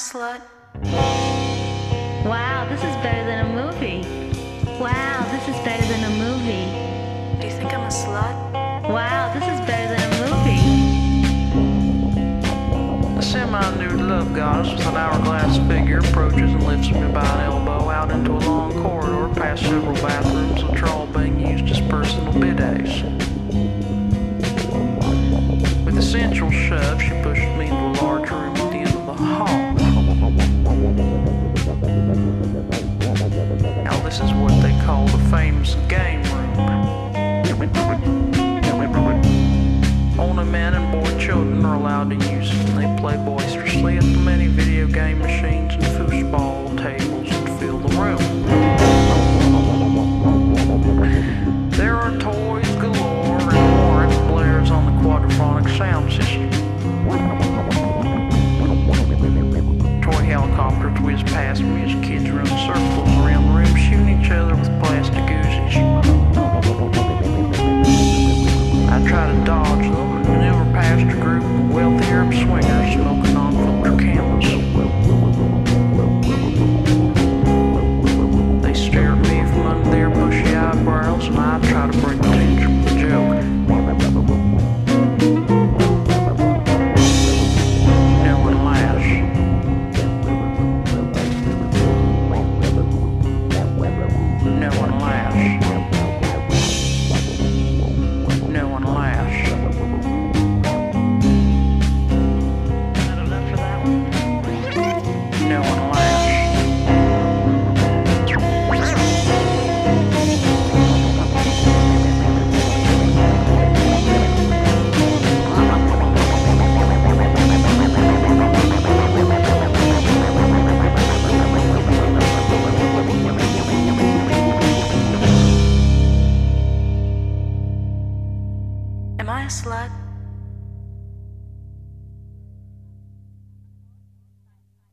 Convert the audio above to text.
slut? Wow, this is better than a movie. Wow, this is better than a movie. Do you think I'm a slut? Wow, this is better than a movie. A semi-nude love goddess with an hourglass figure approaches and lifts me by an elbow out into a long corridor past several bathrooms which are all being used as personal bidets. With a sensual shove, she pushes me into a large room at the end of the hall. Now this is what they call the famous game room. Only men and boy children are allowed to use it, and they play boisterously at the many video game machines and foosball tables that fill the room. There are toys galore and Warwick blares on the quadraphonic sound system. Toy helicopters whiz past me as kids run circles around the room, shooting each other with plastic Uzis. I try to dodge them and maneuver past a group of wealthy Arab swingers smoking non-filter Camels. They stare at me from under their bushy eyebrows, and I try to break the tension with a joke. No one laughs. No one laughs. No one laughs. Is that enough for that one? No one laughs. Am I a slut?